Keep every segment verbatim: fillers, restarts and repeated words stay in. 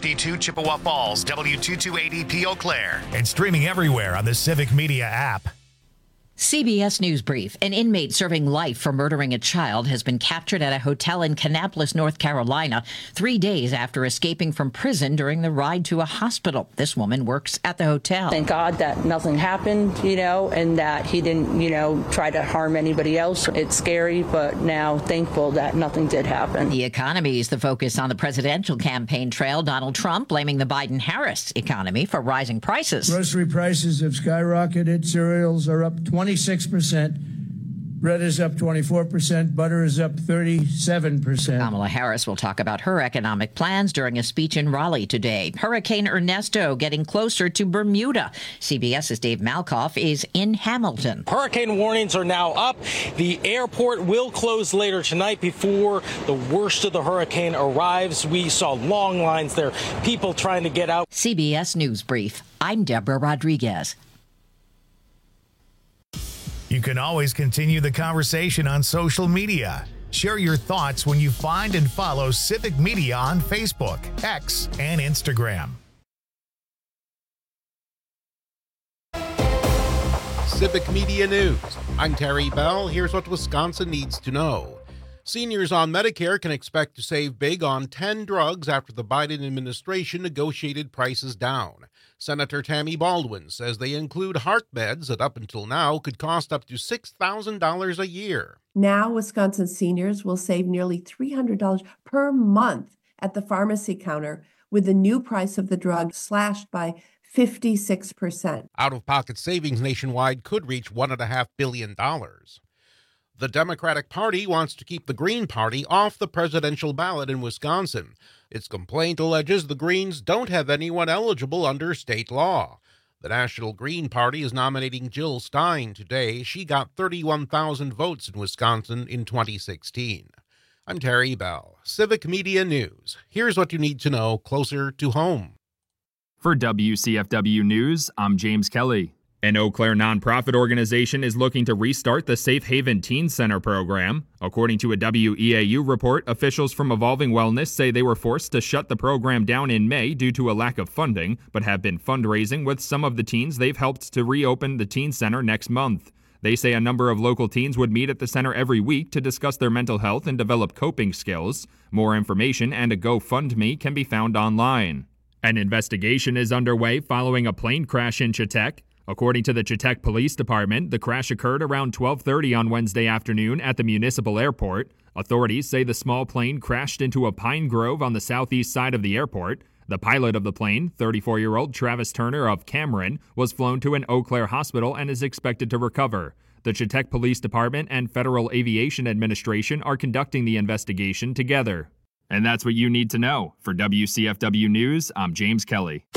fifty-two Chippewa Falls, W two two eight zero P Eau Claire, and streaming everywhere on the Civic Media app. C B S News Brief. An inmate serving life for murdering a child has been captured at a hotel in Kannapolis, North Carolina, three days after escaping from prison during the ride to a hospital. This woman works at the hotel. Thank God that nothing happened, you know, and that he didn't, you know, try to harm anybody else. It's scary, but now thankful that nothing did happen. The economy is the focus on the presidential campaign trail. Donald Trump blaming the Biden-Harris economy for rising prices. Grocery prices have skyrocketed. Cereals are up twenty-six percent. Bread is up twenty-four percent. Butter is up thirty-seven percent. Kamala Harris will talk about her economic plans during a speech in Raleigh today. Hurricane Ernesto getting closer to Bermuda. CBS's Dave Malkoff is in Hamilton. Hurricane warnings are now up. The airport will close later tonight before the worst of the hurricane arrives. We saw long lines there, people trying to get out. C B S News Brief. I'm Deborah Rodriguez. You can always continue the conversation on social media. Share your thoughts when you find and follow Civic Media on Facebook, X, and Instagram. Civic Media News. I'm Terry Bell. Here's what Wisconsin needs to know. Seniors on Medicare can expect to save big on ten drugs after the Biden administration negotiated prices down. Senator Tammy Baldwin says they include heart meds that up until now could cost up to six thousand dollars a year. Now, Wisconsin seniors will save nearly three hundred dollars per month at the pharmacy counter with the new price of the drug slashed by fifty-six percent. Out-of-pocket savings nationwide could reach one point five billion dollars. The Democratic Party wants to keep the Green Party off the presidential ballot in Wisconsin. Its complaint alleges the Greens don't have anyone eligible under state law. The National Green Party is nominating Jill Stein today. She got thirty-one thousand votes in Wisconsin in twenty sixteen. I'm Terry Bell, Civic Media News. Here's what you need to know closer to home. For W C F W News, I'm James Kelly. An Eau Claire nonprofit organization is looking to restart the Safe Haven Teen Center program. According to a W E A U report, officials from Evolving Wellness say they were forced to shut the program down in May due to a lack of funding, but have been fundraising with some of the teens they've helped to reopen the teen center next month. They say a number of local teens would meet at the center every week to discuss their mental health and develop coping skills. More information and a GoFundMe can be found online. An investigation is underway following a plane crash in Chetek. According to the Chetek Police Department, the crash occurred around twelve thirty on Wednesday afternoon at the municipal airport. Authorities say the small plane crashed into a pine grove on the southeast side of the airport. The pilot of the plane, thirty-four-year-old Travis Turner of Cameron, was flown to an Eau Claire hospital and is expected to recover. The Chetek Police Department and Federal Aviation Administration are conducting the investigation together. And that's what you need to know. For W C F W News, I'm James Kelly.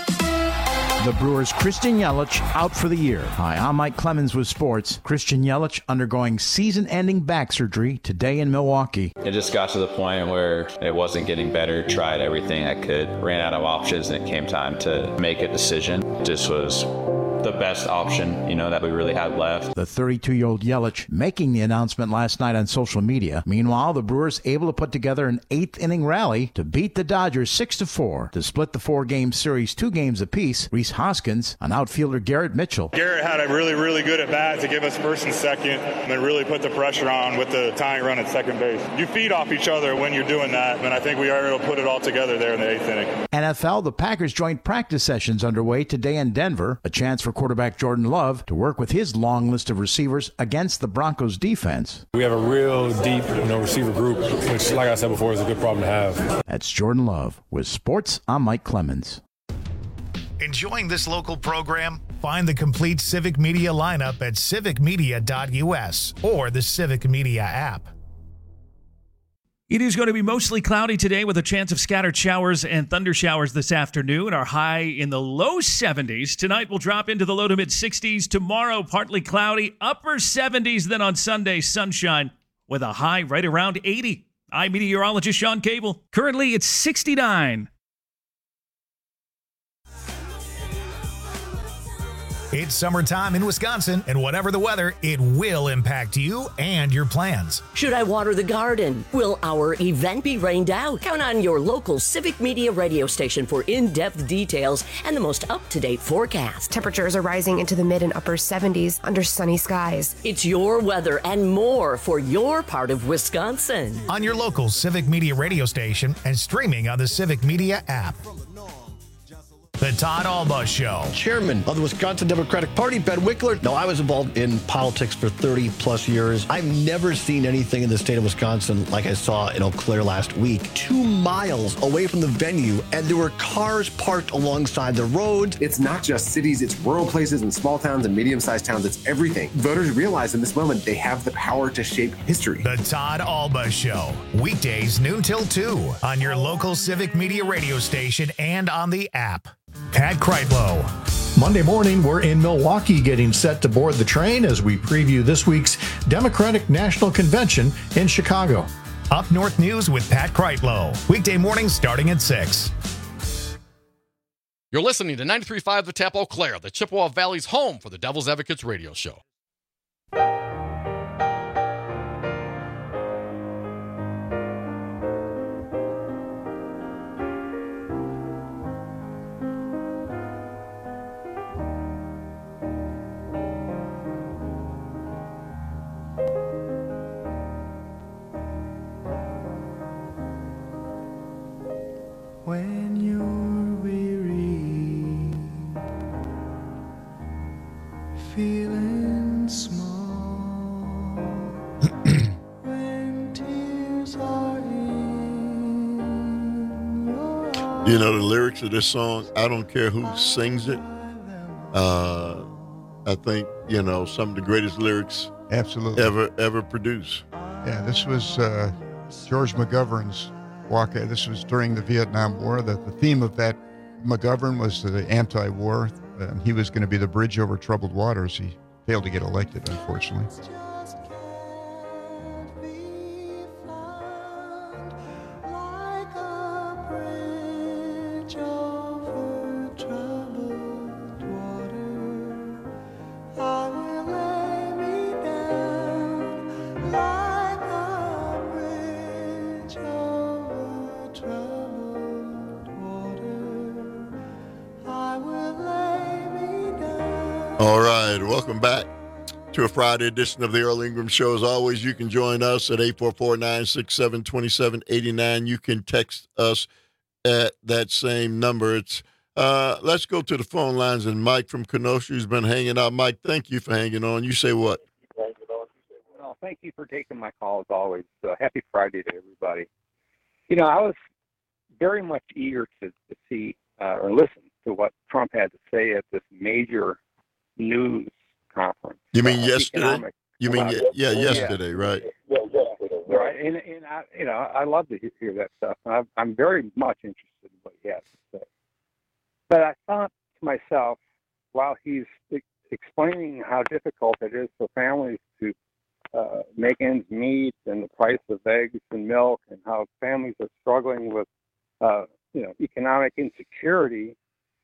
The Brewers' Christian Yelich out for the year. Hi, I'm Mike Clemens with sports. Christian Yelich undergoing season-ending back surgery today in Milwaukee. It just got to the point where it wasn't getting better. Tried everything I could. Ran out of options, and it came time to make a decision. This was the best option, you know, that we really had left. The thirty-two-year-old Yelich making the announcement last night on social media. Meanwhile, the Brewers able to put together an eighth-inning rally to beat the Dodgers six to four to split the four-game series two games apiece. Rhys Hoskins on outfielder Garrett Mitchell. Garrett had a really, really good at-bat to give us first and second and then really put the pressure on with the tying run at second base. You feed off each other when you're doing that, and I think we are able to put it all together there in the eighth inning. N F L, the Packers joint practice sessions underway today in Denver. A chance for quarterback Jordan Love to work with his long list of receivers against the Broncos defense. We have a real deep, you know, receiver group, which, like I said before, is a good problem to have. That's Jordan Love. With sports, I'm Mike Clemens. Enjoying this local program? Find the complete Civic Media lineup at civic media dot u s or the Civic Media app. It is going to be mostly cloudy today with a chance of scattered showers and thunder showers this afternoon. Our high in the low seventies. Tonight will drop into the low to mid sixties. Tomorrow, partly cloudy, upper seventies. Then on Sunday, sunshine with a high right around eighty. I'm meteorologist Sean Cable. Currently, it's sixty-nine. It's summertime in Wisconsin, and whatever the weather, it will impact you and your plans. Should I water the garden? Will our event be rained out? Count on your local Civic Media radio station for in-depth details and the most up-to-date forecast. Temperatures are rising into the mid and upper seventies under sunny skies. It's your weather and more for your part of Wisconsin. On your local Civic Media radio station and streaming on the Civic Media app. The Todd Alba Show. Chairman of the Wisconsin Democratic Party, Ben Wickler. Now, I was involved in politics for thirty plus years. I've never seen anything in the state of Wisconsin like I saw in Eau Claire last week. Two miles away from the venue, and there were cars parked alongside the roads. It's not just cities, it's rural places and small towns and medium-sized towns. It's everything. Voters realize in this moment they have the power to shape history. The Todd Alba Show. Weekdays noon till two on your local Civic Media radio station and on the app. Pat Kreitlow. Monday morning, we're in Milwaukee getting set to board the train as we preview this week's Democratic National Convention in Chicago. Up North News with Pat Kreitlow. Weekday mornings starting at six. You're listening to ninety-three point five The Tap Eau Claire, the Chippewa Valley's home for the Devil's Advocates radio show. When you're weary, feeling small, when tears are in your eyes. You know the lyrics of this song, I don't care who sings it. Uh, I think, you know, some of the greatest lyrics absolutely ever ever produced. Yeah, this was uh, George McGovern's walk. This was during the Vietnam War. The, the theme of that McGovern was the anti-war, and he was going to be the bridge over troubled waters. He failed to get elected, unfortunately. All right, welcome back to a Friday edition of the Earl Ingram Show. As always, you can join us at eight four four, nine six seven, two seven eight nine. You can text us at that same number. It's uh, let's go to the phone lines, and Mike from Kenosha has been hanging out. Mike, thank you for hanging on. You say what? Well, thank you for taking my call, as always. Uh, happy Friday to everybody. You know, I was very much eager to, to see uh, or listen to what Trump had to say at this major news conference. You mean uh, yesterday? You mean, uh, yeah, yesterday, yeah. right? Right, and, and I, you know, I love to hear that stuff. I'm, I'm very much interested in what he has to say. But I thought to myself, while he's explaining how difficult it is for families to uh, make ends meet and the price of eggs and milk, and how families are struggling with, uh, you know, economic insecurity,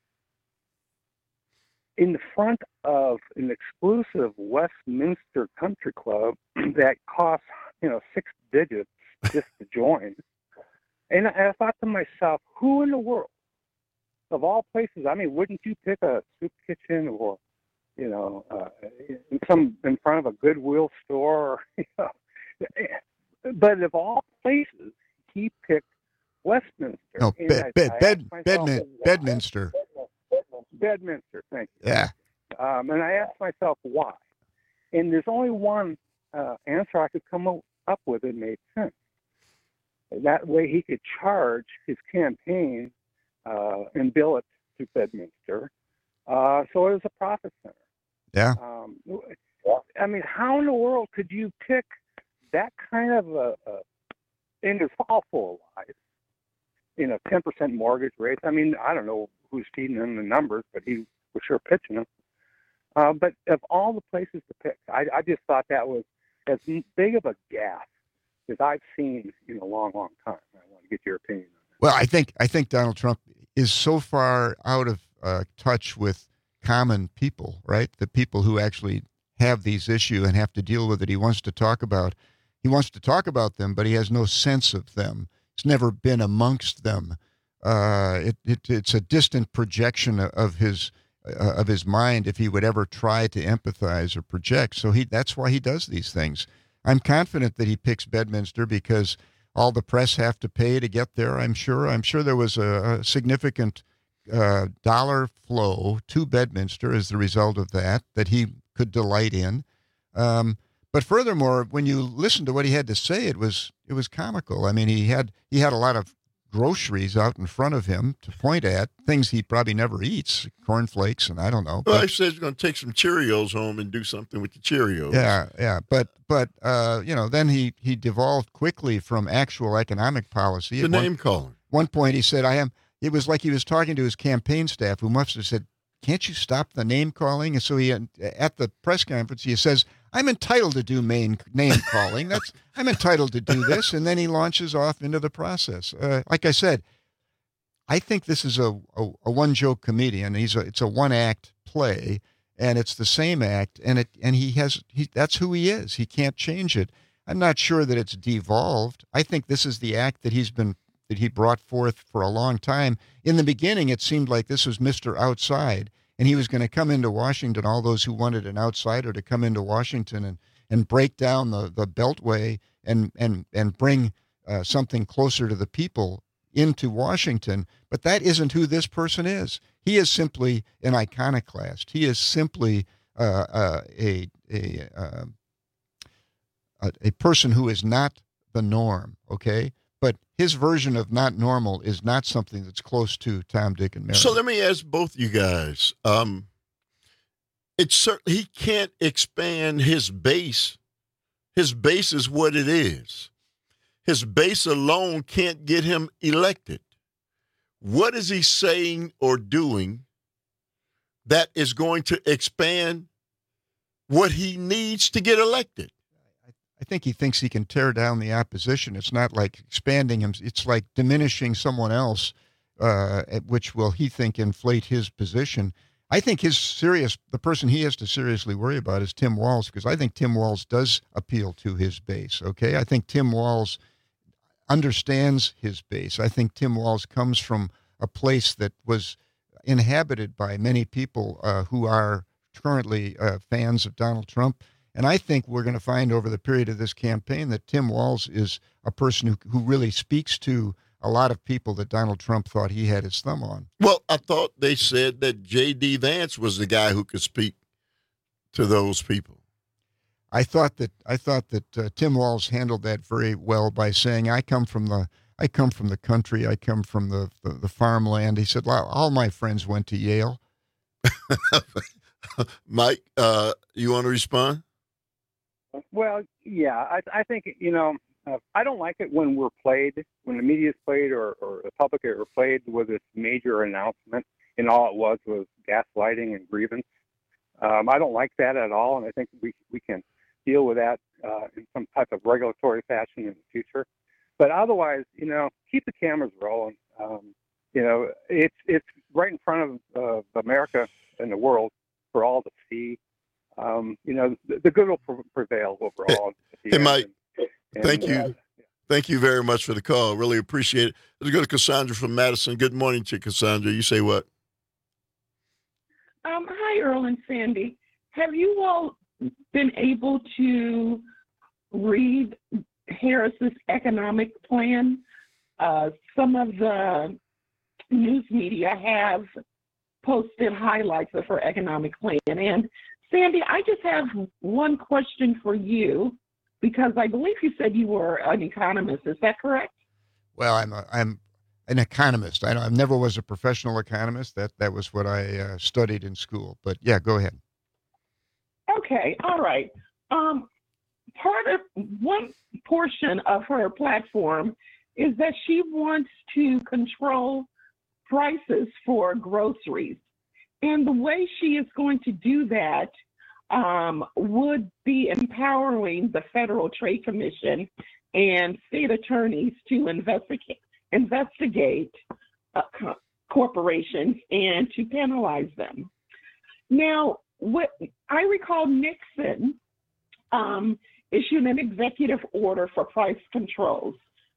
in the front of an exclusive Westminster Country Club that costs, you know, six digits just to join. And I thought to myself, who in the world, of all places, I mean, wouldn't you pick a soup kitchen or, you know, uh, in some in front of a Goodwill store? You know? But of all places, he picked Westminster. No, And bed, I- bed, I bed, asked myself, Bedmin, Bedminster. Bedminster, thank you. Yeah. Um, and I asked myself why. And there's only one uh, answer I could come up with that made sense. That way he could charge his campaign uh, and bill it to Bedminster. Uh, so it was a profit center. Yeah. Um, I mean, how in the world could you pick that kind of a, a and it's all full of lies, you know, ten percent mortgage rates. I mean, I don't know who's feeding him the numbers, but he was sure pitching them. Uh, but of all the places to pick, I, I just thought that was as big of a gaffe as I've seen in a long, long time. I want to get your opinion on that. Well, I think I think Donald Trump is so far out of uh, touch with common people, right? The people who actually have these issues and have to deal with it. He wants to talk about, he wants to talk about them, but he has no sense of them. He's never been amongst them. Uh, it, it, it's a distant projection of his uh, of his mind if he would ever try to empathize or project. So he that's why he does these things. I'm confident that he picks Bedminster because all the press have to pay to get there. I'm sure. I'm sure there was a, a significant uh, dollar flow to Bedminster as the result of that that he could delight in. Um, but furthermore, when you listen to what he had to say, it was it was comical. I mean, he had he had a lot of groceries out in front of him to point at, things he probably never eats, cornflakes, and I don't know. Well, But, he says he's going to take some Cheerios home and do something with the Cheerios. yeah, yeah. But, but uh, you know, then he, he devolved quickly from actual economic policy. The At one- name calling. One point he said, I am, it was like he was talking to his campaign staff who must have said, can't you stop the name calling? And so he, at the press conference, he says, I'm entitled to do main name calling. That's I'm entitled to do this. And then he launches off into the process. Uh, like I said, I think this is a, a, a one-joke comedian. He's a, it's a one-act play, and it's the same act, and it and he has he that's who he is. He can't change it. I'm not sure that it's devolved. I think this is the act that he's been that he brought forth for a long time. In the beginning, it seemed like this was Mister Outside, and he was going to come into Washington, all those who wanted an outsider to come into Washington and, and break down the, the Beltway and, and, and bring uh, something closer to the people into Washington. But that isn't who this person is. He is simply an iconoclast. He is simply uh, uh, a, a, uh, a, a person who is not the norm, okay? But his version of not normal is not something that's close to Tom, Dick, and Mary. So let me ask both you guys. Um, it's certainly he can't expand his base. His base is what it is. His base alone can't get him elected. What is he saying or doing that is going to expand what he needs to get elected? I think he thinks he can tear down the opposition. It's not like expanding him. It's like diminishing someone else, uh, which will, he think, inflate his position. I think his serious, the person he has to seriously worry about is Tim Walz, because I think Tim Walz does appeal to his base, okay? I think Tim Walz understands his base. I think Tim Walz comes from a place that was inhabited by many people uh, who are currently uh, fans of Donald Trump. And I think we're going to find over the period of this campaign that Tim Walz is a person who, who really speaks to a lot of people that Donald Trump thought he had his thumb on. Well, I thought they said that J D. Vance was the guy who could speak to those people. I thought that I thought that uh, Tim Walz handled that very well by saying, "I come from the I come from the country. I come from the the, the farmland." He said, well, "All my friends went to Yale." Mike, uh, you want to respond? Well, yeah, I, I think, you know, uh, I don't like it when we're played, when the media is played or, or the public are played with this major announcement, and all it was was gaslighting and grievance. Um, I don't like that at all, and I think we we can deal with that uh, in some type of regulatory fashion in the future. But otherwise, you know, keep the cameras rolling. Um, you know, it's it's right in front of uh, America and the world for all to see. Um, you know, the, the good will pre- prevail overall. Hey, hey Mike, and, thank you. Uh, Thank you very much for the call. Really appreciate it. Let's go to Cassandra from Madison. Good morning to you, Cassandra. You say what? Um, hi, Earl and Sandy. Have you all been able to read Harris's economic plan? Uh, some of the news media have posted highlights of her economic plan. And Sandy, I just have one question for you, because I believe you said you were an economist. Is that correct? Well, I'm a, I'm an economist. I, I never was a professional economist. That that was what I uh, studied in school. But yeah, go ahead. Okay, all right. Um, part of one portion of her platform is that she wants to control prices for groceries. And the way she is going to do that um, would be empowering the Federal Trade Commission and state attorneys to investigate investigate uh, co- corporations and to penalize them. Now, what I recall Nixon um, issued an executive order for price controls.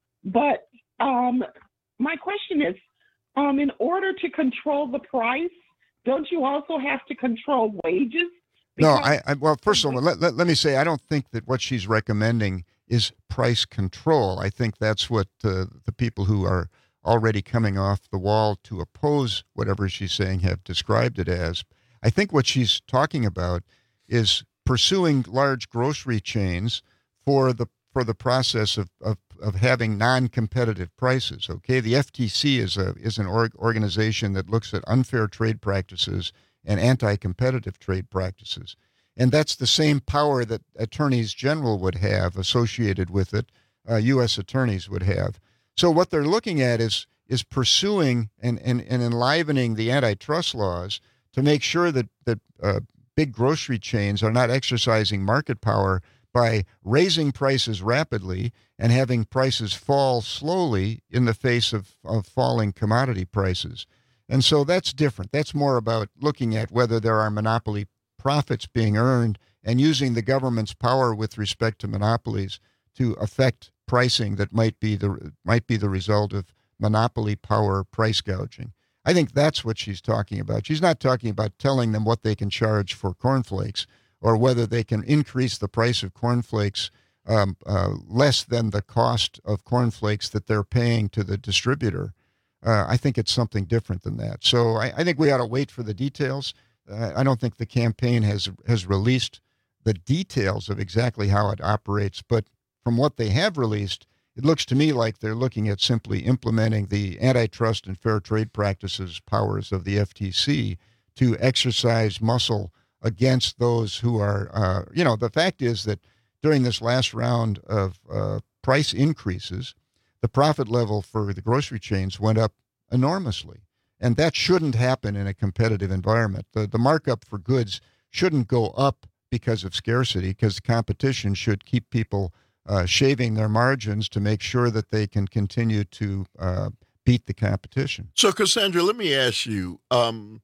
But um, my question is, um, in order to control the price, don't you also have to control wages? No, I, I well, first of all, let, let, let me say, I don't think that what she's recommending is price control. I think that's what uh, the people who are already coming off the wall to oppose whatever she's saying have described it as. I think what she's talking about is pursuing large grocery chains for the for the process of, of, of having non-competitive prices. Okay, the F T C is a is an org, organization that looks at unfair trade practices and anti-competitive trade practices, and that's the same power that attorneys general would have associated with it. Uh, U S attorneys would have. So what they're looking at is is pursuing and and, and enlivening the antitrust laws to make sure that that uh, big grocery chains are not exercising market power by raising prices rapidly and having prices fall slowly in the face of, of falling commodity prices. And so that's different. That's more about looking at whether there are monopoly profits being earned and using the government's power with respect to monopolies to affect pricing that might be the might be the result of monopoly power price gouging. I think that's what she's talking about. She's not talking about telling them what they can charge for cornflakes or whether they can increase the price of cornflakes um, uh, less than the cost of cornflakes that they're paying to the distributor. Uh, I think it's something different than that. So I, I think we ought to wait for the details. Uh, I don't think the campaign has has released the details of exactly how it operates, but from what they have released, it looks to me like they're looking at simply implementing the antitrust and fair trade practices powers of the F T C to exercise muscle against those who are, uh, you know, the fact is that during this last round of uh, price increases, the profit level for the grocery chains went up enormously. And that shouldn't happen in a competitive environment. The, the markup for goods shouldn't go up because of scarcity, because competition should keep people uh, shaving their margins to make sure that they can continue to uh, beat the competition. So, Cassandra, let me ask you, um,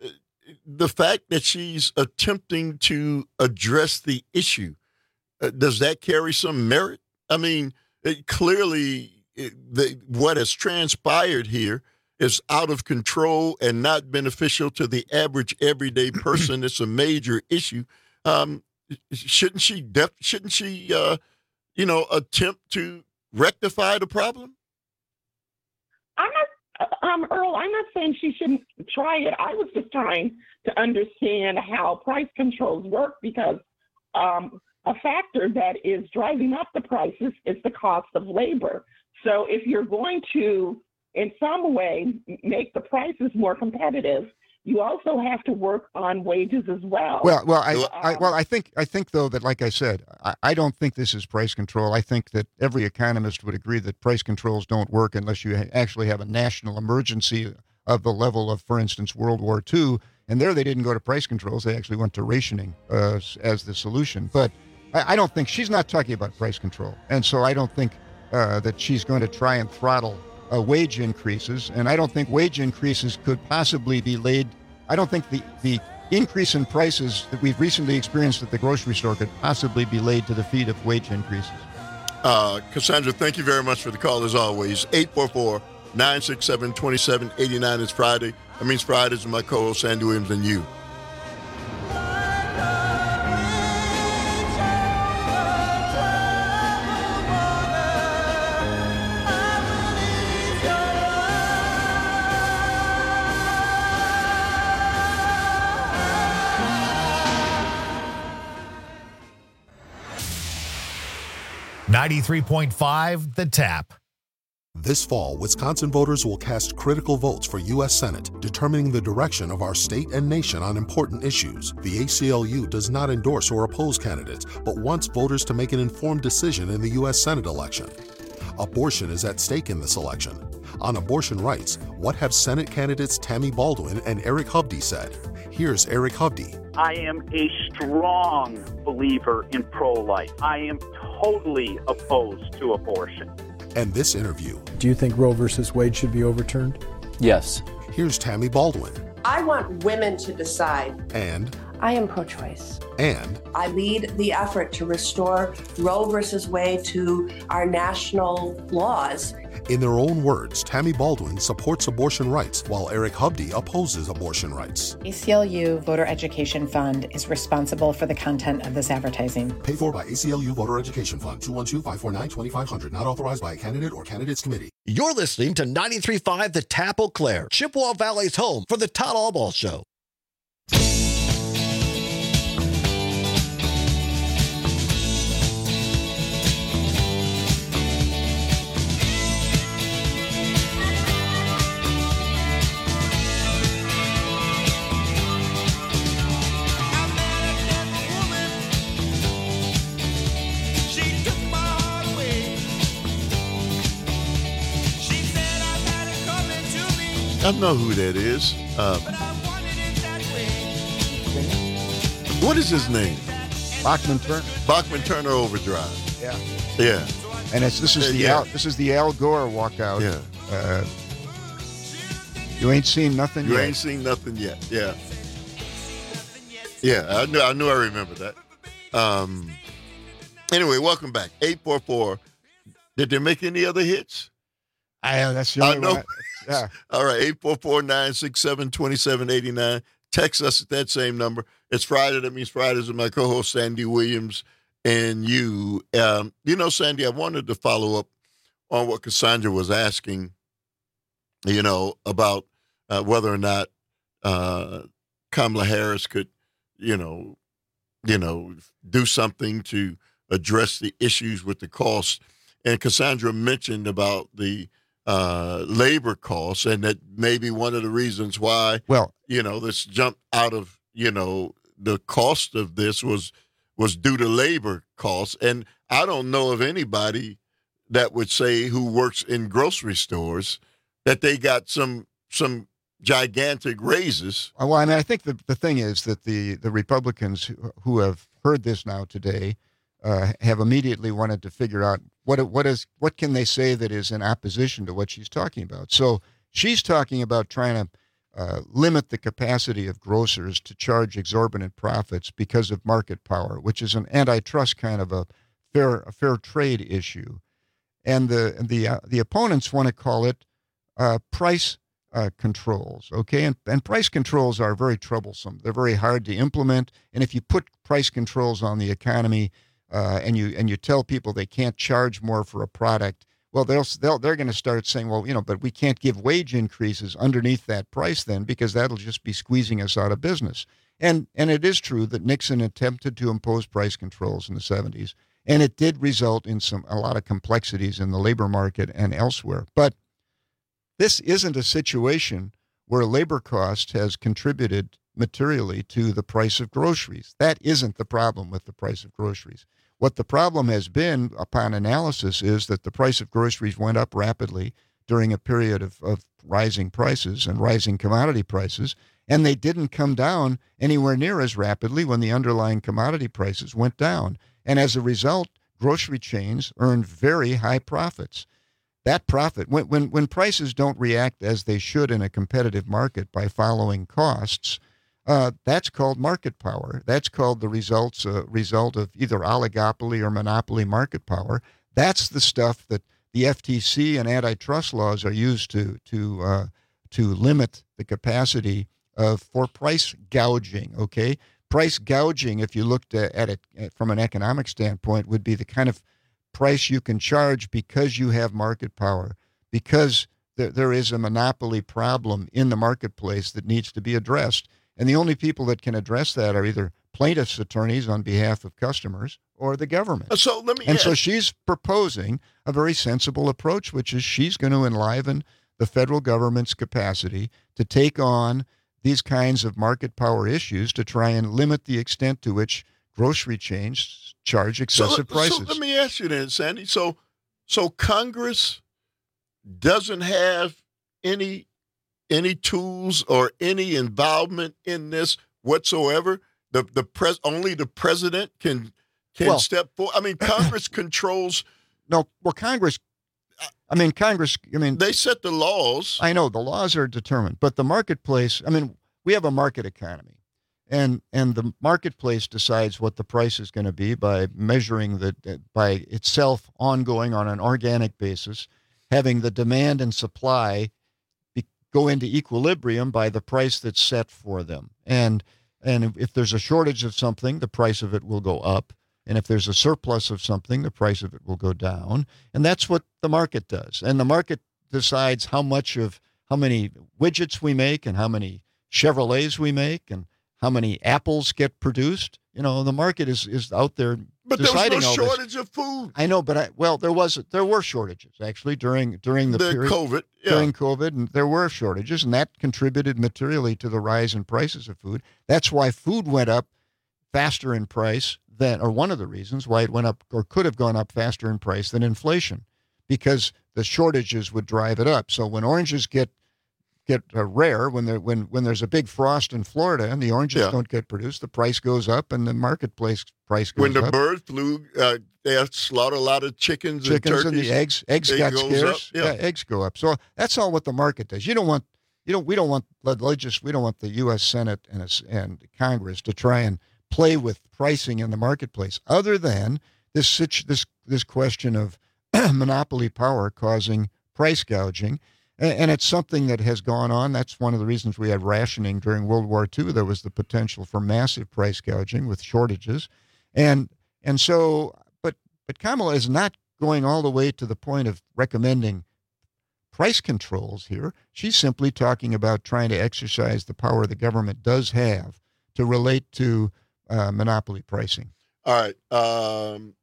the fact that she's attempting to address the issue, uh, does that carry some merit? I mean, it, clearly it, the, what has transpired here is out of control and not beneficial to the average everyday person. It's a major issue. Um, shouldn't she, def- shouldn't she, uh, you know, attempt to rectify the problem? I'm not. Um, Earl, I'm not saying she shouldn't try it. I was just trying to understand how price controls work because um, a factor that is driving up the prices is the cost of labor. So if you're going to, in some way, make the prices more competitive, you also have to work on wages as well. Well, well, I, I well, I think, I think though that, like I said, I, I don't think this is price control. I think that every economist would agree that price controls don't work unless you ha- actually have a national emergency of the level of, for instance, World War Two. And there, they didn't go to price controls; they actually went to rationing uh, as the solution. But I, I don't think she's not talking about price control, and so I don't think uh, that she's going to try and throttle Uh, wage increases, and I don't think wage increases could possibly be laid. I don't think the, the increase in prices that we've recently experienced at the grocery store could possibly be laid to the feet of wage increases. Uh, Cassandra, thank you very much for the call as always. eight four four, nine six seven, two seven eight nine is Friday. That means Fridays with my co-host Sandy Williams and you. ninety-three point five The Tap. This fall, Wisconsin voters will cast critical votes for U S Senate, determining the direction of our state and nation on important issues. The A C L U does not endorse or oppose candidates, but wants voters to make an informed decision in the U S Senate election. Abortion is at stake in this election. On abortion rights, what have Senate candidates Tammy Baldwin and Eric Hovde said? Here's Eric Hovde. I am a strong believer in pro-life. I am totally opposed to abortion. And this interview. Do you think Roe versus Wade should be overturned? Yes. Here's Tammy Baldwin. I want women to decide. And I am pro-choice. And I lead the effort to restore Roe versus Wade to our national laws. in their own words, Tammy Baldwin supports abortion rights while Eric Hubdy opposes abortion rights. A C L U Voter Education Fund is responsible for the content of this advertising. Paid for by A C L U Voter Education Fund, two one two, five four nine, two five zero zero, not authorized by a candidate or candidates committee. You're listening to ninety-three point five The Tap Eau Claire, Chippewa Valley's home for the Todd Albaugh Show. I know who that is. Um, what is his name? Bachman Turner. Bachman Turner Overdrive. Yeah. Yeah. And it's this is Uh, the yeah. Al, this is the Al Gore walkout. Yeah. Uh, you ain't seen nothing You yet. ain't seen nothing yet. Yeah. Yeah, I knew I knew I remember that. Um anyway, welcome back. eight four four. Did they make any other hits? I that's the I only know. one. I- yeah. All right, eight four four, nine six seven, two seven eight nine. Text us at that same number. It's Friday. That means Fridays with my co-host Sandy Williams and you. Um, you know, Sandy, I wanted to follow up on what Cassandra was asking, you know, about uh, whether or not uh, Kamala Harris could, you know, you know, do something to address the issues with the cost. And Cassandra mentioned about the uh, labor costs, and that maybe one of the reasons why, well, you know, this jump out of, you know, the cost of this was was due to labor costs. And I don't know of anybody that would say who works in grocery stores that they got some some gigantic raises. Well, I mean, I think the, the thing is that the, the Republicans who, who have heard this now today uh, have immediately wanted to figure out what what is what can they say that is in opposition to what she's talking about. So she's talking about trying to uh, limit the capacity of grocers to charge exorbitant profits because of market power, which is an antitrust kind of a fair a fair trade issue, and the the uh, the opponents want to call it uh, price. Uh, controls, okay? And, and price controls are very troublesome. They're very hard to implement. And if you put price controls on the economy uh, and you and you tell people they can't charge more for a product, well, they'll, they'll, they're going to start saying, well, you know, but we can't give wage increases underneath that price then because that'll just be squeezing us out of business. And, and it is true that Nixon attempted to impose price controls in the seventies, and it did result in some a lot of complexities in the labor market and elsewhere. But this isn't a situation where labor cost has contributed materially to the price of groceries. That isn't the problem with the price of groceries. What the problem has been, upon analysis, is that the price of groceries went up rapidly during a period of, of rising prices and rising commodity prices, and they didn't come down anywhere near as rapidly when the underlying commodity prices went down. And as a result, grocery chains earned very high profits. That profit, when, when when prices don't react as they should in a competitive market by following costs, uh, that's called market power. That's called the results uh, result of either oligopoly or monopoly market power. That's the stuff that the F T C and antitrust laws are used to to uh, to limit the capacity of for price gouging. Okay, price gouging, if you looked at it from an economic standpoint, would be the kind of price you can charge because you have market power, because there, there is a monopoly problem in the marketplace that needs to be addressed. And the only people that can address that are either plaintiffs' attorneys on behalf of customers or the government. So let me and ask- so she's proposing a very sensible approach, which is she's going to enliven the federal government's capacity to take on these kinds of market power issues to try and limit the extent to which grocery chains charge excessive so, prices. So let me ask you then, Sandy. So, so Congress doesn't have any any tools or any involvement in this whatsoever. The the pres only the president can can Well- step forward. I mean, Congress controls. No, well, Congress. I mean, Congress. I mean, they set the laws. I know the laws are determined, but the marketplace. I mean, we have a market economy, and and the marketplace decides what the price is going to be by measuring the by itself ongoing on an organic basis, having the demand and supply be, go into equilibrium by the price that's set for them. And and if there's a shortage of something, the price of it will go up. And if there's a surplus of something, the price of it will go down. And that's what the market does. And the market decides how much of how many widgets we make and how many Chevrolets we make and how many apples get produced. You know, the market is, is out there but deciding there was no all shortage this. of food. I know, but I, well, there was there were shortages actually during during the, The period COVID, yeah. during COVID, and there were shortages, and that contributed materially to the rise in prices of food. That's why food went up faster in price than, or one of the reasons why it went up or could have gone up faster in price than inflation, because the shortages would drive it up. So when oranges get get uh, rare, when there when when there's a big frost in Florida and the oranges Yeah. don't get produced, the price goes up and the marketplace price goes When the up. bird flu, uh, they slaughter a lot of chickens, Chickens and and turkeys. the eggs, eggs It got goes scarce. up, yeah. eggs go up. So that's all what the market does. You don't want, you don't, we don't want the legis, we don't want the U S Senate and us- and Congress to try and play with pricing in the marketplace, other than this situ- this this question of monopoly power causing price gouging. And, and it's something that has gone on. That's one of the reasons we had rationing during World War Two. There was the potential for massive price gouging with shortages. And and so, but but Kamala is not going all the way to the point of recommending price controls here. She's simply talking about trying to exercise the power the government does have to relate to uh, monopoly pricing. All right. Um,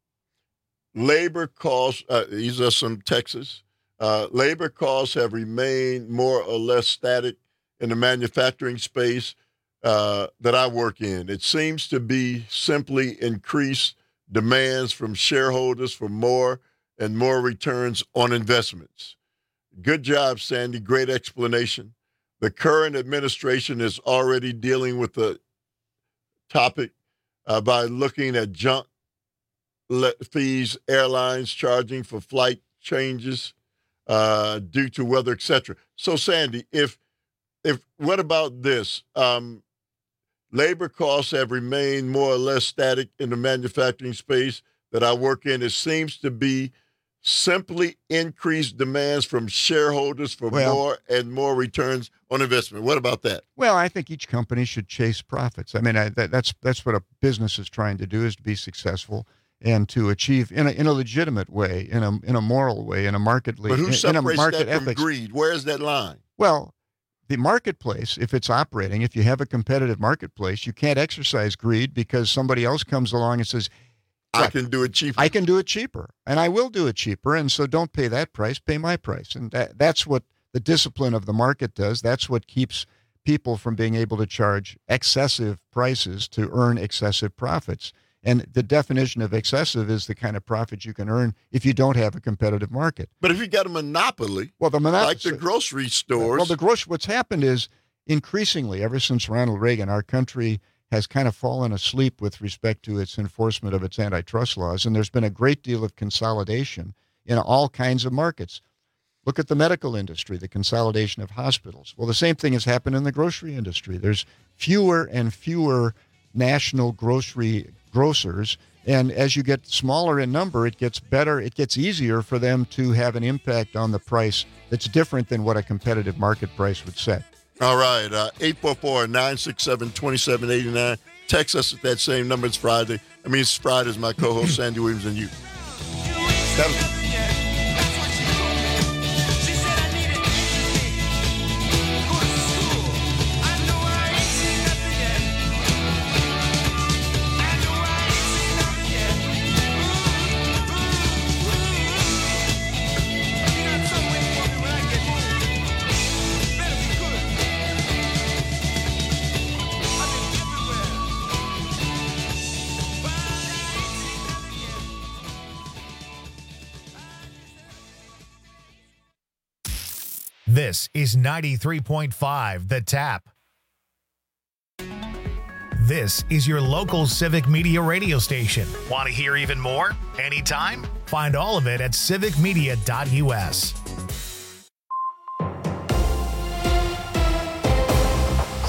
labor costs, uh, these are some Texas. Uh, labor costs have remained more or less static in the manufacturing space uh, that I work in. It seems to be simply increased demands from shareholders for more and more returns on investments. Good job, Sandy. Great explanation. The current administration is already dealing with the topic uh, by looking at junk le- fees, airlines charging for flight changes uh, due to weather, et cetera. So, Sandy, if if what about this? Um, labor costs have remained more or less static in the manufacturing space that I work in. It seems to be simply increased demands from shareholders for Well- more and more returns on investment. What about that? Well, I think each company should chase profits. I mean, I, that, that's that's what a business is trying to do, is to be successful and to achieve in a in a legitimate way, in a in a moral way, in a market But who in, in a separates market that from ethics. greed? Where is that line? Well, the marketplace, if it's operating, if you have a competitive marketplace, you can't exercise greed because somebody else comes along and says, I can do it cheaper. I can do it cheaper, and I will do it cheaper. And so don't pay that price, pay my price. And that, that's what the discipline of the market does. That's what keeps people from being able to charge excessive prices to earn excessive profits. And the definition of excessive is the kind of profit you can earn if you don't have a competitive market. But if you got a monopoly, well, the monopoly, like the grocery stores. Well, the grocery, what's happened is increasingly, ever since Ronald Reagan, our country has kind of fallen asleep with respect to its enforcement of its antitrust laws, and there's been a great deal of consolidation in all kinds of markets. Look at the medical industry, the consolidation of hospitals. Well, the same thing has happened in the grocery industry. There's fewer and fewer national grocery grocers, and as you get smaller in number, it gets better, it gets easier for them to have an impact on the price that's different than what a competitive market price would set. All right, uh, eight four four, nine six seven, two seven eight nine. Text us at that same number. It's Friday. I mean, it's Friday. It's my co-host, Sandy Williams, and you. That was- This is ninety-three point five The Tap. This is your local civic media radio station. Want to hear even more? Anytime? Find all of it at civic media dot U S.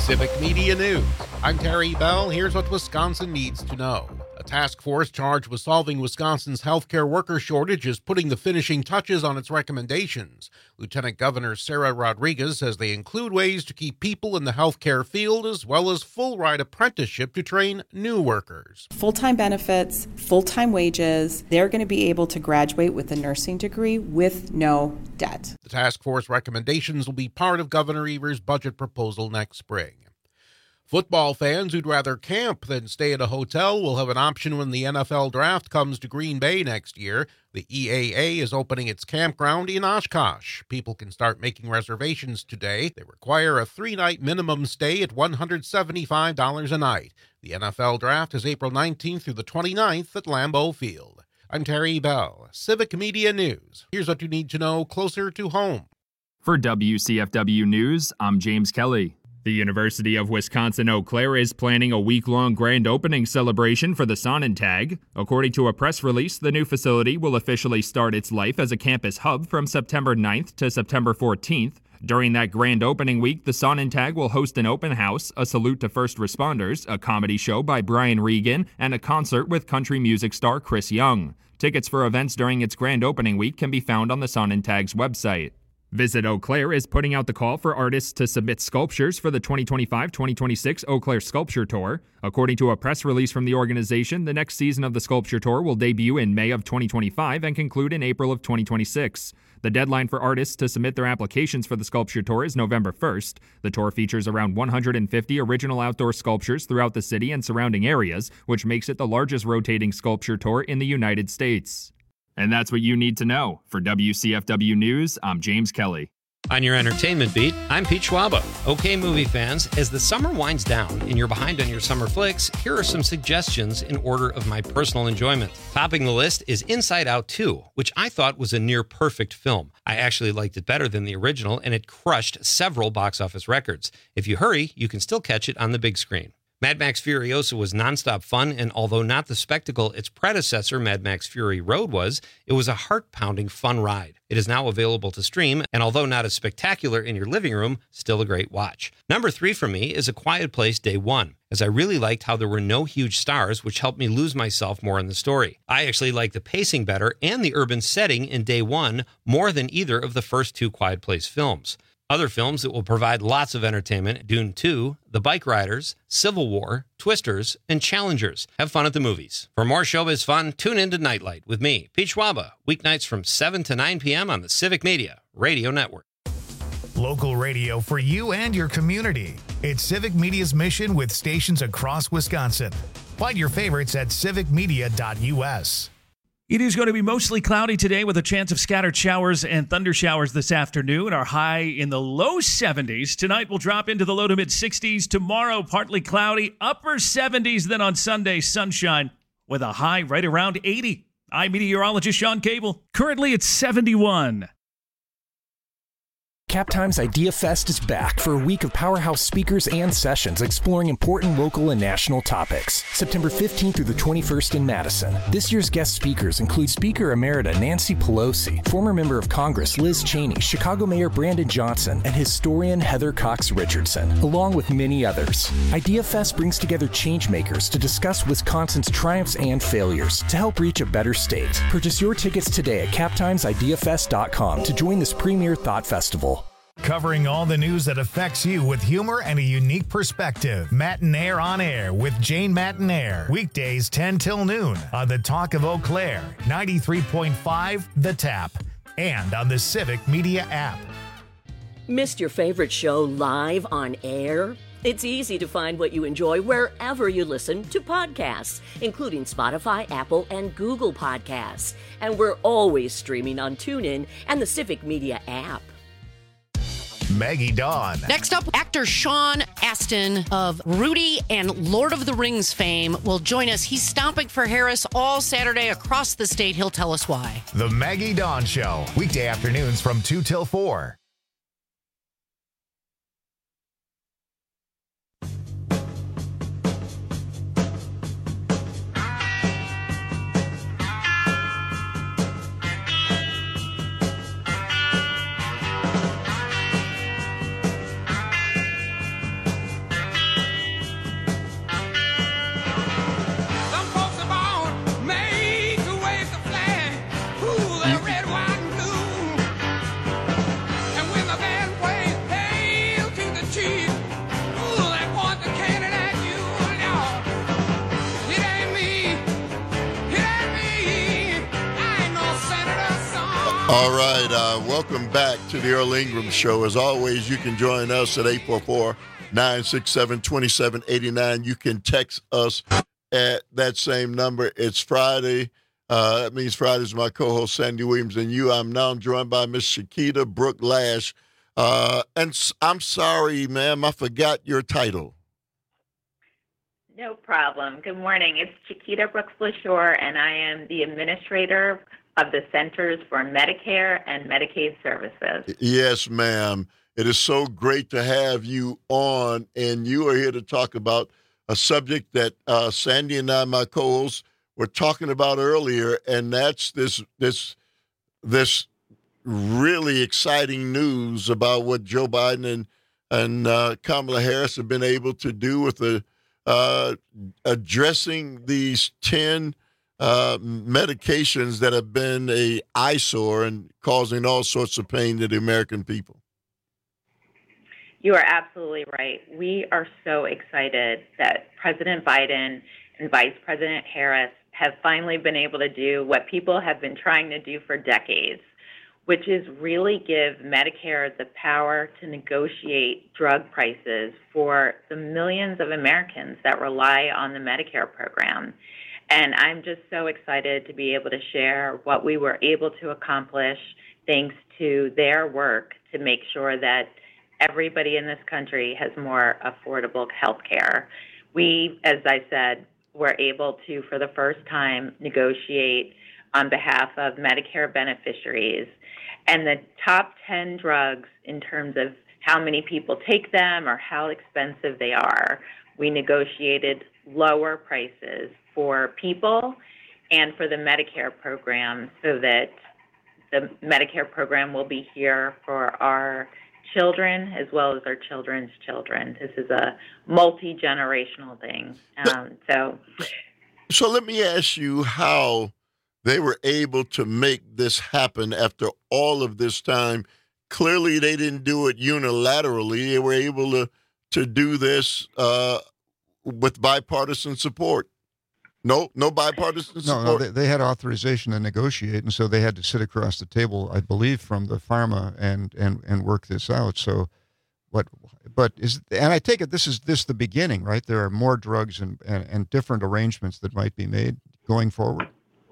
Civic Media News. I'm Terry Bell. Here's what Wisconsin needs to know. A task force charged with solving Wisconsin's healthcare worker shortage is putting the finishing touches on its recommendations. Lieutenant Governor Sarah Rodriguez says they include ways to keep people in the healthcare field as well as full-ride apprenticeship to train new workers. Full-time benefits, full-time wages. They're going to be able to graduate with a nursing degree with no debt. The task force recommendations will be part of Governor Evers' budget proposal next spring. Football fans who'd rather camp than stay at a hotel will have an option when the N F L draft comes to Green Bay next year. The E A A is opening its campground in Oshkosh. People can start making reservations today. They require a three-night minimum stay at one hundred seventy-five dollars a night. The N F L draft is April nineteenth through the twenty-ninth at Lambeau Field. I'm Terry Bell, Civic Media News. Here's what you need to know closer to home. For W C F W News, I'm James Kelly. The University of Wisconsin-Eau Claire is planning a week-long grand opening celebration for the Sonnentag. According to a press release, the new facility will officially start its life as a campus hub from September ninth to September fourteenth. During that grand opening week, the Sonnentag will host an open house, a salute to first responders, a comedy show by Brian Regan, and a concert with country music star Chris Young. Tickets for events during its grand opening week can be found on the Sonnentag's website. Visit Eau Claire is putting out the call for artists to submit sculptures for the twenty twenty-five twenty twenty-six Eau Claire Sculpture Tour. According to a press release from the organization, the next season of the Sculpture Tour will debut in May of twenty twenty-five and conclude in April of twenty twenty-six. The deadline for artists to submit their applications for the Sculpture Tour is November first. The tour features around one hundred fifty original outdoor sculptures throughout the city and surrounding areas, which makes it the largest rotating sculpture tour in the United States. And that's what you need to know. For W C F W News, I'm James Kelly. On your entertainment beat, I'm Pete Schwaba. Okay, movie fans, as the summer winds down and you're behind on your summer flicks, here are some suggestions in order of my personal enjoyment. Topping the list is Inside Out two, which I thought was a near-perfect film. I actually liked it better than the original, and it crushed several box office records. If you hurry, you can still catch it on the big screen. Mad Max Furiosa was nonstop fun, and although not the spectacle its predecessor, Mad Max Fury Road, was, it was a heart-pounding fun ride. It is now available to stream, and although not as spectacular in your living room, still a great watch. Number three for me is A Quiet Place Day One, as I really liked how there were no huge stars, which helped me lose myself more in the story. I actually liked the pacing better and the urban setting in Day One more than either of the first two Quiet Place films. Other films that will provide lots of entertainment: Dune two, The Bike Riders, Civil War, Twisters, and Challengers. Have fun at the movies. For more showbiz fun, tune in to Nightlight with me, Pete Schwaba, weeknights from seven to nine p.m. on the Civic Media Radio Network. Local radio for you and your community. It's Civic Media's mission with stations across Wisconsin. Find your favorites at civic media dot u s. It is going to be mostly cloudy today with a chance of scattered showers and thunder showers this afternoon. Our high in the low seventies. Tonight will drop into the low to mid sixties. Tomorrow, partly cloudy, upper seventies. Then on Sunday, sunshine with a high right around eighty. I'm meteorologist Sean Cable. Currently, it's seventy-one. CapTime's Idea Fest is back for a week of powerhouse speakers and sessions exploring important local and national topics. September fifteenth through the twenty-first in Madison. This year's guest speakers include Speaker Emerita Nancy Pelosi, former member of Congress Liz Cheney, Chicago Mayor Brandon Johnson, and historian Heather Cox Richardson, along with many others. Idea Fest brings together changemakers to discuss Wisconsin's triumphs and failures to help reach a better state. Purchase your tickets today at cap times idea fest dot com to join this premier thought festival. Covering all the news that affects you with humor and a unique perspective. Matinaire on Air with Jane Matinaire. Weekdays ten till noon on the Talk of Eau Claire, ninety-three point five The Tap, and on the Civic Media app. Missed your favorite show live on air? It's easy to find what you enjoy wherever you listen to podcasts, including Spotify, Apple, and Google Podcasts. And we're always streaming on TuneIn and the Civic Media app. Maggie Dawn. Next up, actor Sean Astin of Rudy and Lord of the Rings fame will join us. He's stomping for Harris all Saturday across the state. He'll tell us why. The Maggie Dawn Show, weekday afternoons from two till four. All right, uh, welcome back to the Earl Ingram Show. As always, you can join us at eight four four, nine six seven, two seven eight nine. You can text us at that same number. It's Friday. Uh, that means Friday's my co-host, Sandy Williams, and you. I'm now joined by Miss Shakita Brooke Lash. Uh, and s- I'm sorry, ma'am, I forgot your title. No problem. Good morning. It's Chiquita Brooks LaShore, and I am the administrator of the Centers for Medicare and Medicaid Services. Yes, ma'am. It is so great to have you on, and you are here to talk about a subject that uh, Sandy and I, my co-hosts, were talking about earlier, and that's this this this really exciting news about what Joe Biden and and uh, Kamala Harris have been able to do with the uh, addressing these ten uh, medications that have been a eyesore and causing all sorts of pain to the American people. You are absolutely right. We are so excited that President Biden and Vice President Harris have finally been able to do what people have been trying to do for decades, which is really give Medicare the power to negotiate drug prices for the millions of Americans that rely on the Medicare program. And I'm just so excited to be able to share what we were able to accomplish thanks to their work to make sure that everybody in this country has more affordable health care. We, as I said, were able to, for the first time, negotiate on behalf of Medicare beneficiaries. And the top ten drugs in terms of how many people take them or how expensive they are, we negotiated lower prices for people and for the Medicare program so that the Medicare program will be here for our children as well as our children's children. This is a multi-generational thing. Um, so, so let me ask you how they were able to make this happen after all of this time. Clearly, they didn't do it unilaterally. They were able to, to do this uh, with bipartisan support. No, no bipartisan No, support. no, they, they had authorization to negotiate, and so they had to sit across the table, I believe, from the pharma and and and work this out. So, what? But is and I take it this is this the beginning, right? There are more drugs and and, and different arrangements that might be made going forward.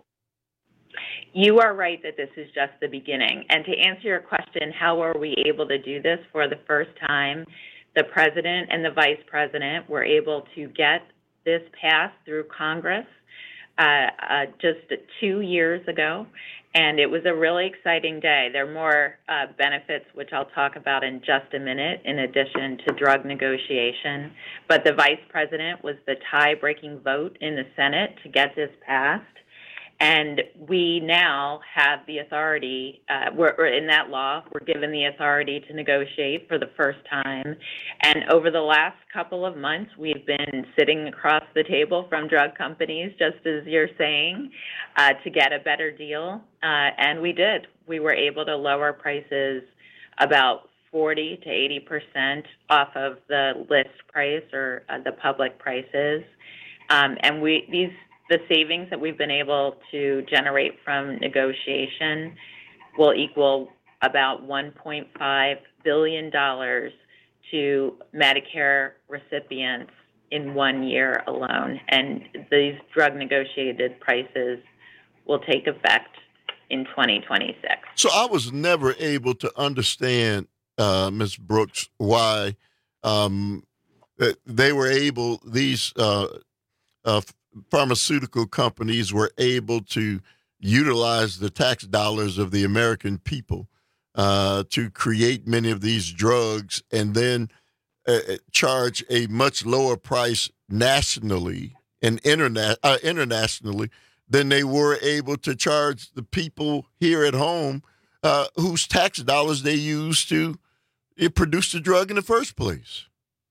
You are right that this is just the beginning. And to answer your question, how are we able to do this for the first time? The president and the vice president were able to get this passed through Congress uh, uh, just two years ago, and it was a really exciting day. There are more uh, benefits, which I'll talk about in just a minute, in addition to drug negotiation. But the vice president was the tie-breaking vote in the Senate to get this passed. And we now have the authority, uh, we're, we're in that law, we're given the authority to negotiate for the first time. And over the last couple of months, we've been sitting across the table from drug companies, just as you're saying, uh, to get a better deal. Uh, and we did. We were able to lower prices about forty to eighty percent off of the list price or uh, the public prices. Um, and we these The savings that we've been able to generate from negotiation will equal about one point five billion dollars to Medicare recipients in one year alone. And these drug negotiated prices will take effect in twenty twenty-six. So I was never able to understand, uh, Miz Brooks, why um, they were able, these uh, uh, pharmaceutical companies were able to utilize the tax dollars of the American people uh, to create many of these drugs and then uh, charge a much lower price nationally and interna- uh, internationally than they were able to charge the people here at home uh, whose tax dollars they used to uh, produce the drug in the first place.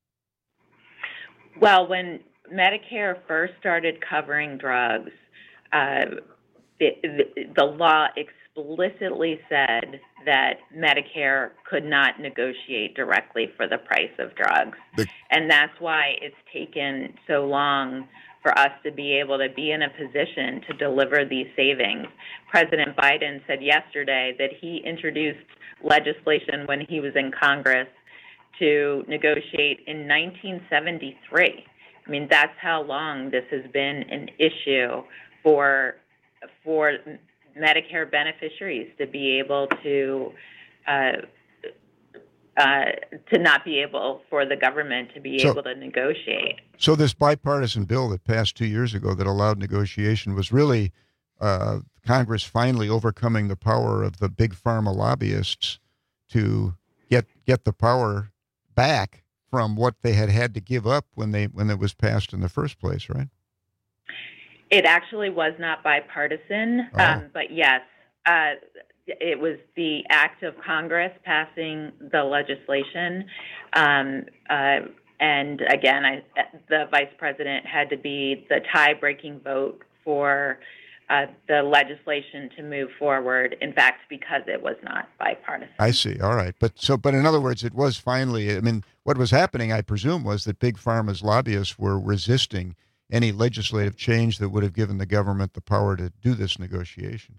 Well, when Medicare first started covering drugs, uh, the, the, the law explicitly said that Medicare could not negotiate directly for the price of drugs. The, and that's why it's taken so long for us to be able to be in a position to deliver these savings. President Biden said yesterday that he introduced legislation when he was in Congress to negotiate in nineteen seventy-three. I mean, that's how long this has been an issue for for Medicare beneficiaries to be able to uh, uh, to not be able for the government to be So- able to negotiate. So this bipartisan bill that passed two years ago that allowed negotiation was really uh, Congress finally overcoming the power of the big pharma lobbyists to get get the power back from what they had had to give up when they when it was passed in the first place, right? It actually was not bipartisan, Oh. um, but yes, uh, it was the act of Congress passing the legislation. Um, uh, and again, I, the vice president had to be the tie-breaking vote for uh, the legislation to move forward. In fact, because it was not bipartisan. I see. All right. But so, but in other words, it was finally, I mean, what was happening, I presume, was that big pharma's lobbyists were resisting any legislative change that would have given the government the power to do this negotiation.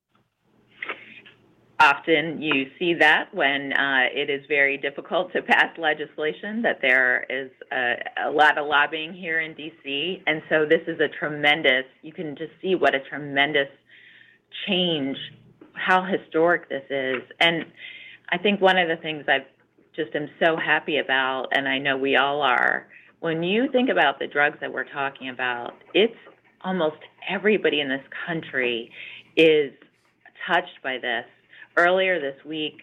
Often you see that when uh, it is very difficult to pass legislation, that there is a, a lot of lobbying here in D C. And so this is a tremendous, you can just see what a tremendous change, how historic this is. And I think one of the things I just am so happy about, and I know we all are, when you think about the drugs that we're talking about, it's almost everybody in this country is touched by this. Earlier this week,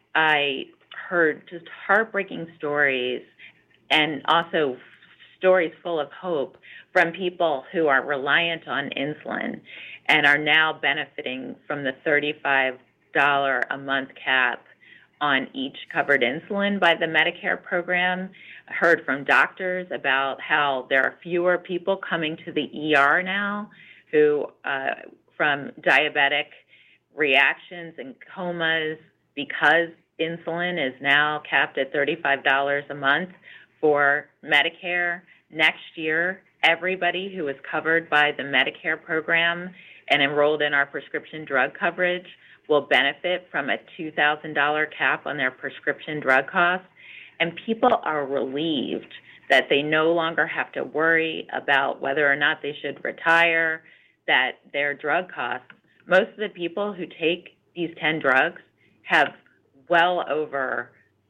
I heard just heartbreaking stories and also stories full of hope from people who are reliant on insulin and are now benefiting from the thirty-five dollars a month cap on each covered insulin by the Medicare program. I heard from doctors about how there are fewer people coming to the E R now who, uh, from diabetic reactions and comas, because insulin is now capped at thirty-five dollars a month for Medicare. Next year, everybody who is covered by the Medicare program and enrolled in our prescription drug coverage will benefit from a two thousand dollars cap on their prescription drug costs. And people are relieved that they no longer have to worry about whether or not they should retire, that their drug costs, most of the people who take these ten drugs have well over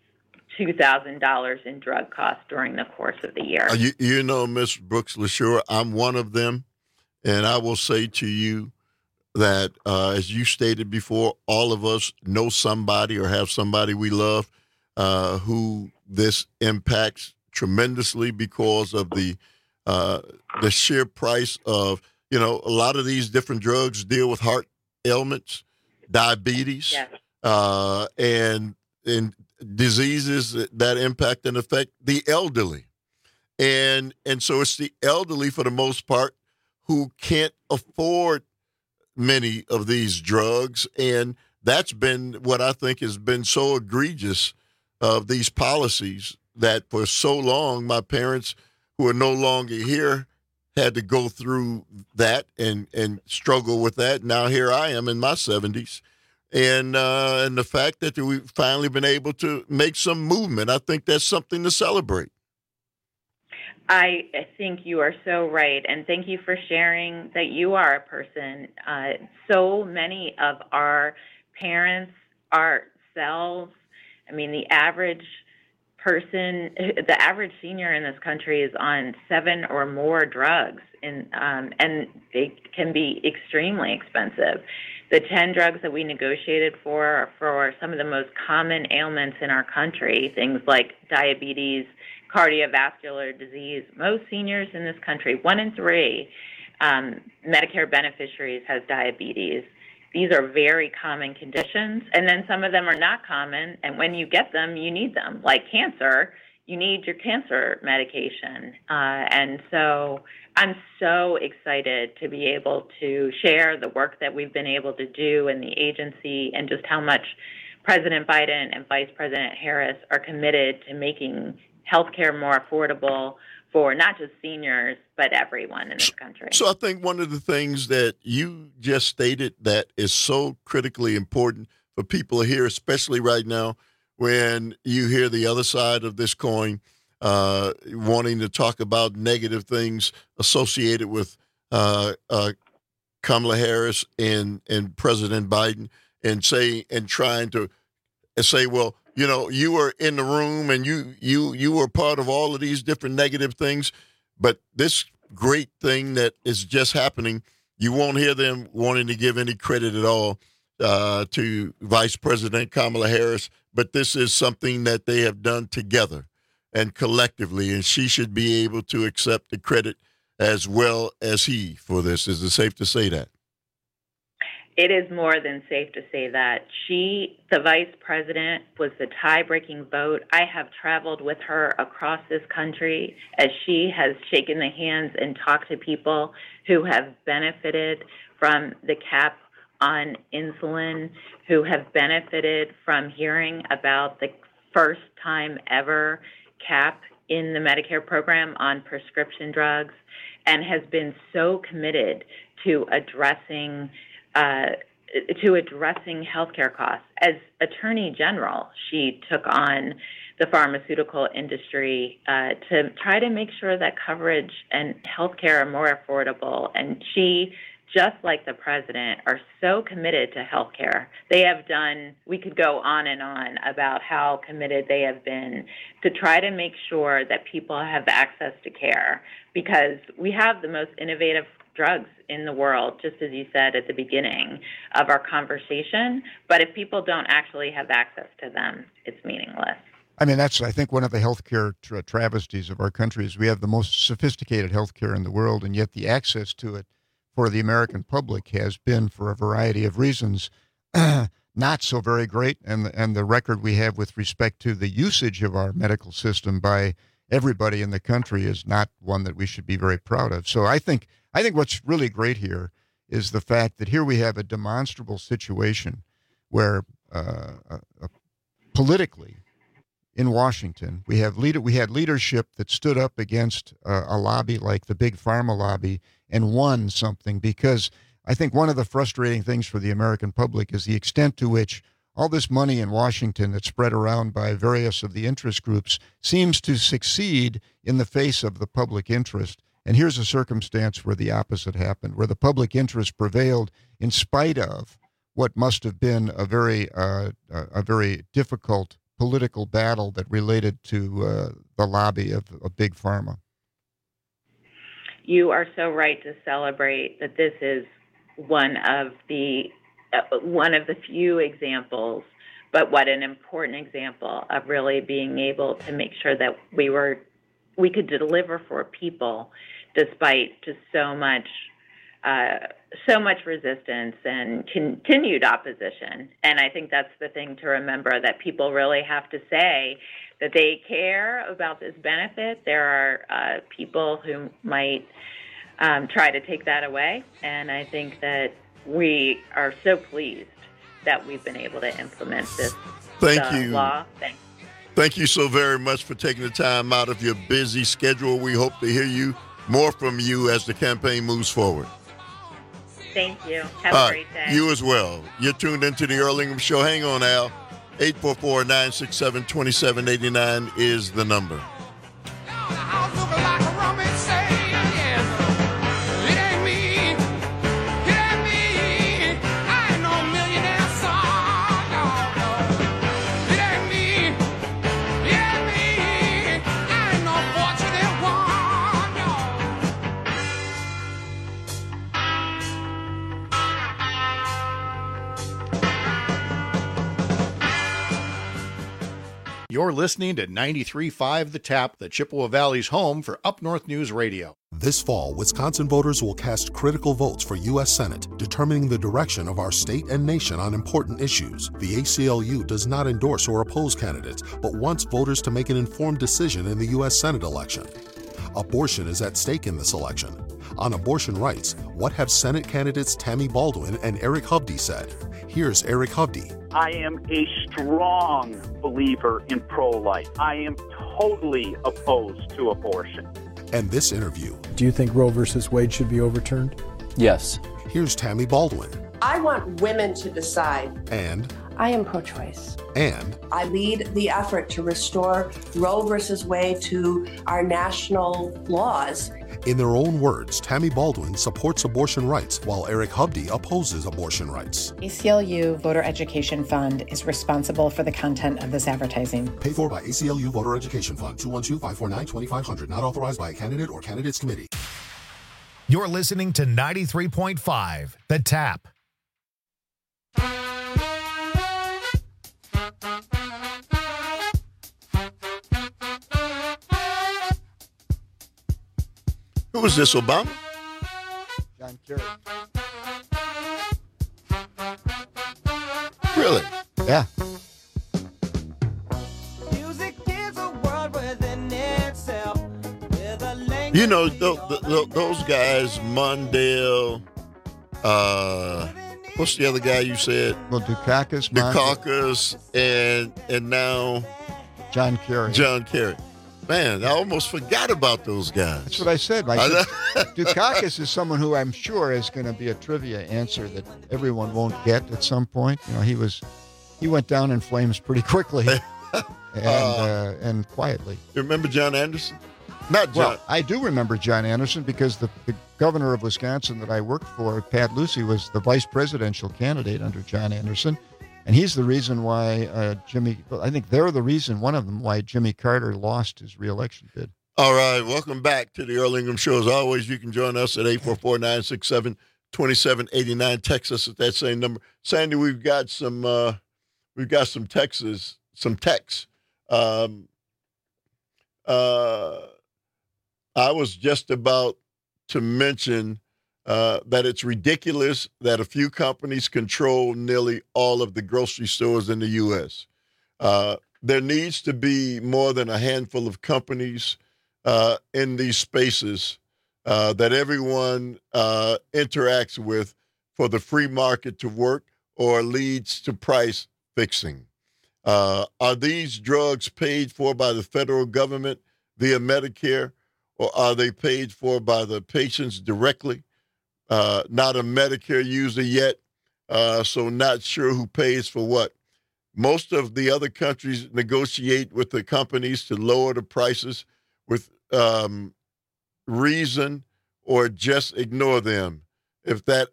two thousand dollars in drug costs during the course of the year. Uh, you, you know, Miz Brooks LaSure, I'm one of them. And I will say to you that, uh, as you stated before, all of us know somebody or have somebody we love uh, who this impacts tremendously because of the uh, the sheer price of, you know, a lot of these different drugs deal with heart ailments, diabetes, Yes. uh, and and diseases that impact and affect the elderly. And and so it's the elderly, for the most part, who can't afford many of these drugs. And that's been what I think has been so egregious of these policies, that for so long my parents, who are no longer here, had to go through that and, and struggle with that. Now here I am in my seventies. And uh, and the fact that we've finally been able to make some movement, I think that's something to celebrate. I think you are so right, and thank you for sharing that you are a person. Uh, so many of our parents, ourselves, I mean, the average person, the average senior in this country is on seven or more drugs, in, um, and they can be extremely expensive. The ten drugs that we negotiated for are for some of the most common ailments in our country, things like diabetes, cardiovascular disease. Most seniors in this country, one in three um, Medicare beneficiaries has diabetes. These are very common conditions, and then some of them are not common, and when you get them, you need them. Like cancer, you need your cancer medication. Uh, and so I'm so excited to be able to share the work that we've been able to do in the agency, and just how much President Biden and Vice President Harris are committed to making healthcare more affordable for not just seniors, but everyone in this country. So I think one of the things that you just stated that is so critically important for people here, especially right now, when you hear the other side of this coin, uh, wanting to talk about negative things associated with uh, uh, Kamala Harris and, and President Biden, and say and trying to say, well, you know, you were in the room and you you you were part of all of these different negative things, but this great thing that is just happening, you won't hear them wanting to give any credit at all uh, to Vice President Kamala Harris. But this is something that they have done together and collectively, and she should be able to accept the credit as well as he for this. Is it safe to say that? It is more than safe to say that. She, the vice president, was the tie-breaking vote. I have traveled with her across this country as she has shaken the hands and talked to people who have benefited from the cap on insulin, who have benefited from hearing about the first time ever cap in the Medicare program on prescription drugs, and has been so committed to addressing Uh, to addressing healthcare costs. As Attorney General, she took on the pharmaceutical industry uh, to try to make sure that coverage and healthcare are more affordable. And she, just like the president, are so committed to healthcare. They have done, we could go on and on about how committed they have been to try to make sure that people have access to care, because we have the most innovative drugs in the world, just as you said at the beginning of our conversation. But if people don't actually have access to them, it's meaningless. I mean, that's, I think, one of the healthcare tra- travesties of our country is we have the most sophisticated healthcare in the world, and yet the access to it for the American public has been, for a variety of reasons, not so very great. And the, and the record we have with respect to the usage of our medical system by everybody in the country is not one that we should be very proud of. So I think I think what's really great here is the fact that here we have a demonstrable situation where uh, uh, politically in Washington we have leader we had leadership that stood up against uh, a lobby like the big pharma lobby and won something, because I think one of the frustrating things for the American public is the extent to which all this money in Washington that's spread around by various of the interest groups seems to succeed in the face of the public interest. And here's a circumstance where the opposite happened, where the public interest prevailed in spite of what must have been a very uh, a very difficult political battle that related to uh, the lobby of, of Big Pharma. You are so right to celebrate that this is one of the uh, one of the few examples, but what an important example of really being able to make sure that we were we could deliver for people despite just so much uh, so much resistance and continued opposition. And I think that's the thing to remember, that people really have to say that they care about this benefit. There are uh, people who might um, try to take that away. And I think that we are so pleased that we've been able to implement this Thank uh, you. law. Thank Thank you so very much for taking the time out of your busy schedule. We hope to hear you more from you as the campaign moves forward. Thank you. Have All a great right, day. you as well. You're tuned into the Earl Ingram Show. Hang on, Al. eight four four, nine six seven, two seven eight nine is the number. You're listening to ninety-three point five The Tap, the Chippewa Valley's home for Up North News Radio. This fall, Wisconsin voters will cast critical votes for U S Senate, determining the direction of our state and nation on important issues. The A C L U does not endorse or oppose candidates, but wants voters to make an informed decision in the U S Senate election. Abortion is at stake in this election. On abortion rights, what have Senate candidates Tammy Baldwin and Eric Hovde said? Here's Eric Hovde. I am a strong believer in pro-life. I am totally opposed to abortion. And this interview. Do you think Roe versus Wade should be overturned? Yes. Here's Tammy Baldwin. I want women to decide. And. I am pro-choice. And. I lead the effort to restore Roe versus Wade to our national laws. In their own words, Tammy Baldwin supports abortion rights, while Eric Hubdy opposes abortion rights. A C L U Voter Education Fund is responsible for the content of this advertising. Paid for by A C L U Voter Education Fund, two one two, five four nine, two five zero zero, not authorized by a candidate or candidates committee. You're listening to ninety-three point five, The Tap. Who was this, Obama? John Kerry. Really? Yeah. You know, th- th- th- those guys, Mondale, uh, what's the other guy you said? Well, Dukakis, Dukakis, and and now John Kerry. John Kerry. Man, I almost forgot about those guys. That's what I said. I said Dukakis is someone who I'm sure is going to be a trivia answer that everyone won't get at some point. You know, he was, he went down in flames pretty quickly and uh, uh, and quietly. You remember John Anderson? Not John. Well, I do remember John Anderson because the, the governor of Wisconsin that I worked for, Pat Lucy, was the vice presidential candidate under John Anderson. And he's the reason why uh, Jimmy, I think they're the reason, one of them, why Jimmy Carter lost his reelection bid. All right. Welcome back to the Earl Ingram Show. As always, you can join us at eight four four, nine six seven, two seven eight nine. Text us at that same number. Sandy, we've got some, uh, we've got some texts, some texts. Um, uh, I was just about to mention Uh, that it's ridiculous that a few companies control nearly all of the grocery stores in the U S. Uh, there needs to be more than a handful of companies uh, in these spaces uh, that everyone uh, interacts with for the free market to work or leads to price fixing. Uh, are these drugs paid for by the federal government via Medicare, or are they paid for by the patients directly? Uh, not a Medicare user yet, uh, so not sure who pays for what. Most of the other countries negotiate with the companies to lower the prices with um, reason or just ignore them. If that,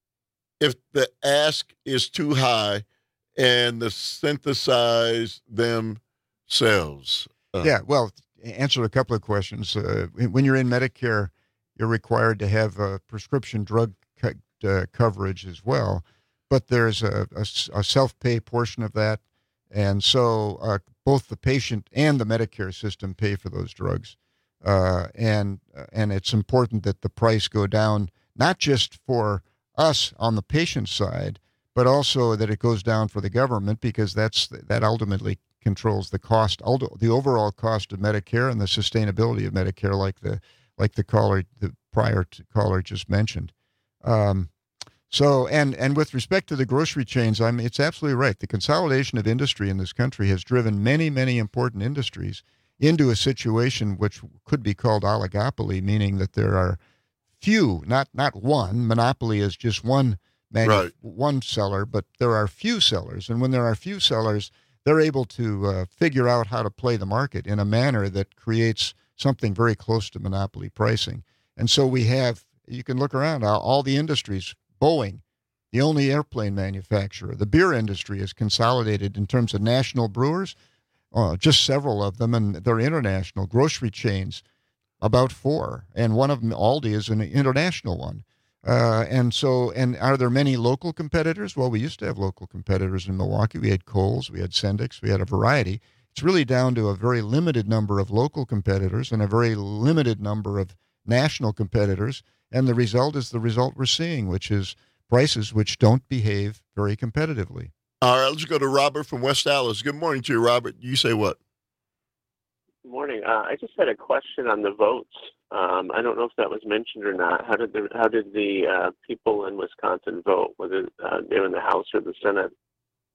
if the ask is too high and the synthesize themselves. Uh, yeah, well, answer a couple of questions. Uh, when you're in Medicare, you're required to have a prescription drug co- uh, coverage as well, but there's a, a, a self-pay portion of that, and so uh, both the patient and the Medicare system pay for those drugs, uh, and uh, and it's important that the price go down, not just for us on the patient side, but also that it goes down for the government, because that's that ultimately controls the cost, the overall cost of Medicare and the sustainability of Medicare, like the like the caller, the prior to caller just mentioned. Um, so, and and with respect to the grocery chains, I mean, it's absolutely right. The consolidation of industry in this country has driven many, many important industries into a situation which could be called oligopoly, meaning that there are few, not not one. Monopoly is just one manu- Right. one seller, but there are few sellers. And when there are few sellers, they're able to uh, figure out how to play the market in a manner that creates something very close to monopoly pricing. And so we have, you can look around, all, all the industries, Boeing, the only airplane manufacturer, the beer industry is consolidated in terms of national brewers, uh, just several of them, and they're international. Grocery chains, about four, and one of them, Aldi, is an international one. Uh, and so, and are there many local competitors? Well, we used to have local competitors in Milwaukee. We had Kohl's, we had Sendix, we had a variety. It's really down to a very limited number of local competitors and a very limited number of national competitors. And the result is the result we're seeing, which is prices which don't behave very competitively. All right, let's go to Robert from West Allis. Good morning to you, Robert. You say what? Good morning. Uh, I just had a question on the votes. Um, I don't know if that was mentioned or not. How did the how did the uh, people in Wisconsin vote? Whether uh, they were in the House or the Senate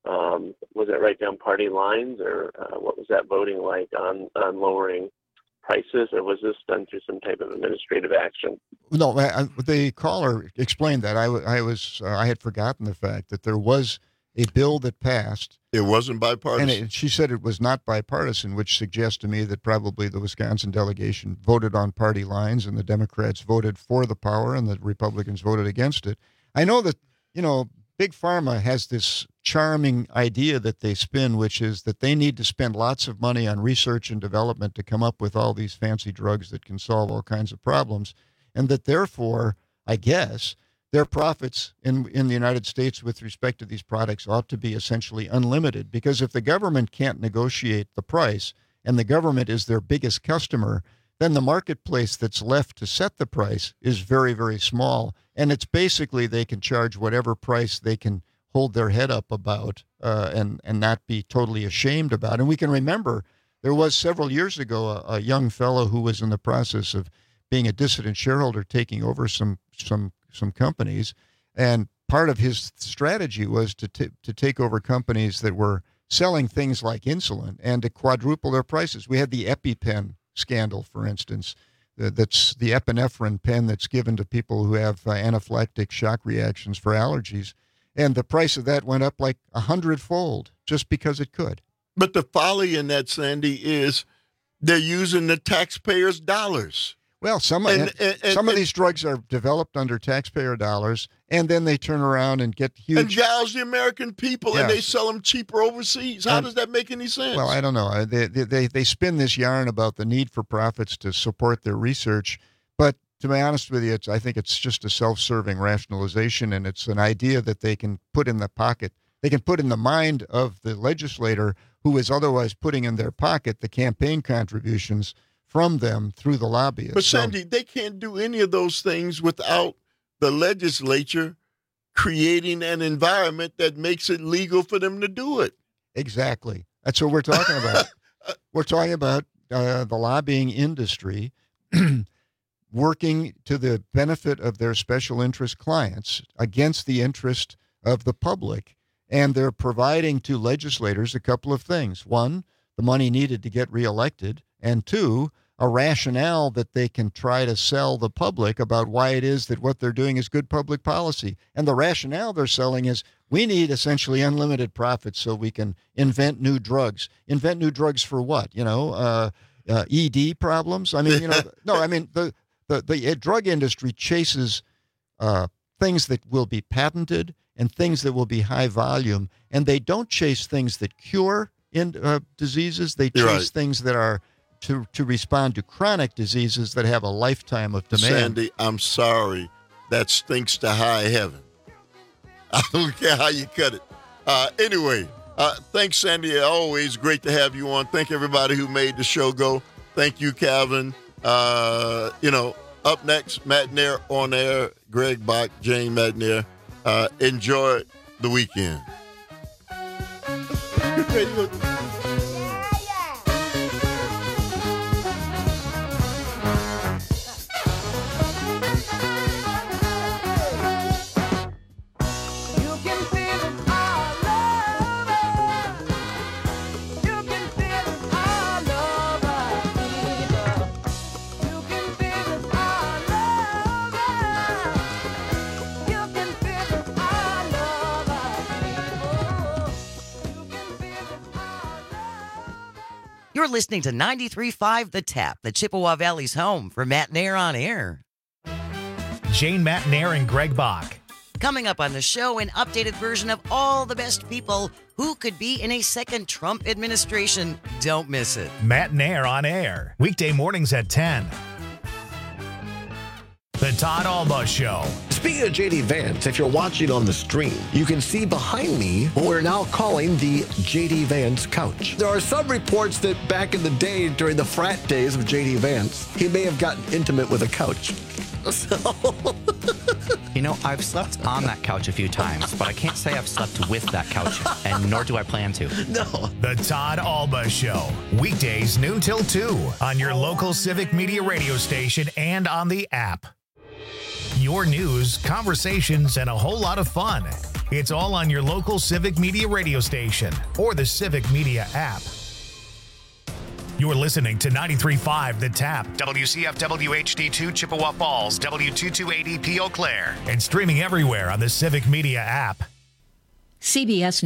Um, was it right down party lines, or uh, what was that voting like on, on lowering prices, or was this done through some type of administrative action? No, I, the caller explained that. I, I was uh, I had forgotten the fact that there was a bill that passed. It wasn't bipartisan. And it, she said it was not bipartisan, which suggests to me that probably the Wisconsin delegation voted on party lines, and the Democrats voted for the power, and the Republicans voted against it. I know that, you know, Big Pharma has this charming idea that they spin, which is that they need to spend lots of money on research and development to come up with all these fancy drugs that can solve all kinds of problems, and that therefore, I guess, their profits in, in the United States with respect to these products ought to be essentially unlimited, because if the government can't negotiate the price and the government is their biggest customer, then the marketplace that's left to set the price is very, very small. And it's basically they can charge whatever price they can hold their head up about uh, and, and not be totally ashamed about. And we can remember there was several years ago a, a young fellow who was in the process of being a dissident shareholder taking over some some some companies. And part of his strategy was to t- to take over companies that were selling things like insulin and to quadruple their prices. We had the EpiPen scandal, for instance. Uh, that's the epinephrine pen that's given to people who have uh, anaphylactic shock reactions for allergies. And the price of that went up like a hundredfold just because it could. But the folly in that, Sandy, is they're using the taxpayers' dollars. Well, some, and, and, and, some and, of these drugs are developed under taxpayer dollars, and then they turn around and get huge... And gouge the American people, yeah. and they sell them cheaper overseas. How and, does that make any sense? Well, I don't know. They, they, they spin this yarn about the need for profits to support their research, but to be honest with you, it's, I think it's just a self-serving rationalization, and it's an idea that they can put in the pocket. They can put in the mind of the legislator who is otherwise putting in their pocket the campaign contributions from them through the lobbyists. But Sandy, so, they can't do any of those things without the legislature creating an environment that makes it legal for them to do it. Exactly. That's what we're talking about. We're talking about uh, the lobbying industry working to the benefit of their special interest clients against the interest of the public. And they're providing to legislators a couple of things. One, the money needed to get reelected, and two, a rationale that they can try to sell the public about why it is that what they're doing is good public policy. And the rationale they're selling is we need essentially unlimited profits so we can invent new drugs. Invent new drugs for what? You know, uh, uh, E D problems? I mean, you know, no, I mean, the, the, the drug industry chases uh, things that will be patented and things that will be high volume, and they don't chase things that cure in, uh, diseases. They chase right. things that are to, to respond to chronic diseases that have a lifetime of demand. Sandy, I'm sorry. That stinks to high heaven. I don't care how you cut it. Uh, anyway, uh, thanks, Sandy. Always great to have you on. Thank everybody who made the show go. Thank you, Calvin. Uh, you know, up next, Matt Nair on air, Greg Bach, Jane Matt Uh, enjoy the weekend. You're listening to ninety-three point five The Tap, the Chippewa Valley's home for Matt Nair on air. Jane Matt Nair and Greg Bach. Coming up on the show, an updated version of all the best people who could be in a second Trump administration. Don't miss it. Matt Nair on air, weekday mornings at ten. The Todd Alba Show. Speaking of J D Vance, if you're watching on the stream, you can see behind me what we're now calling the J D Vance couch. There are some reports that back in the day, during the frat days of J D Vance, he may have gotten intimate with a couch. So... You know, I've slept on that couch a few times, but I can't say I've slept with that couch, and nor do I plan to. No. The Todd Alba Show. Weekdays noon till two on your local Civic Media radio station and on the app. Your news, conversations, and a whole lot of fun. It's all on your local Civic Media radio station or the Civic Media app. You're listening to ninety-three point five The Tap, W C F W H D two Chippewa Falls, W two two eight E P Eau Claire, and streaming everywhere on the Civic Media app. C B S News.